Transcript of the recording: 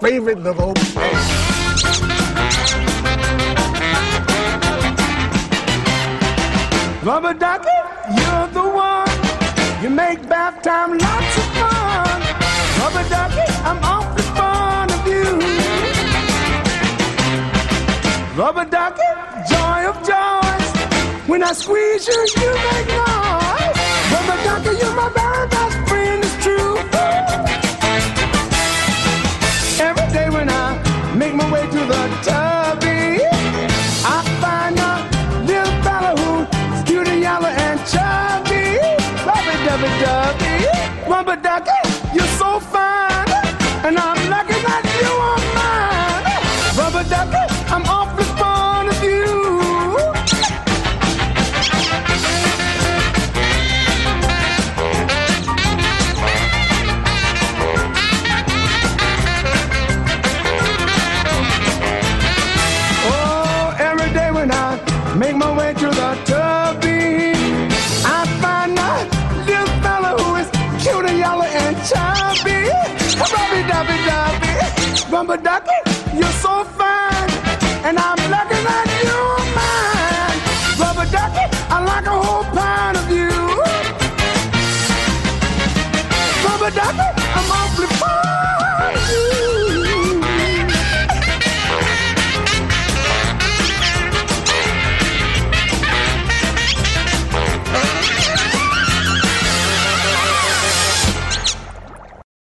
favorite little pet. Rubber ducky, you're the one. You make bath time lots of fun. Rubber ducky, I'm awfully fond of you. Rubber ducky, joy of joys. When I squeeze you, you make noise. Rubber ducky, you're my very best friend, it's true. Every day when I make my way to the tubby, I find a little fella who's cute and yellow and chubby. Rubber dubby dubby, rubber ducky, you're so fine, and I'm lucky that you are mine. Rubber ducky, I'm awfully fond of you. Make my way to the tubby, I find a little fella who is cute and yellow and chubby. Rubby dubby dubby, rubber ducky.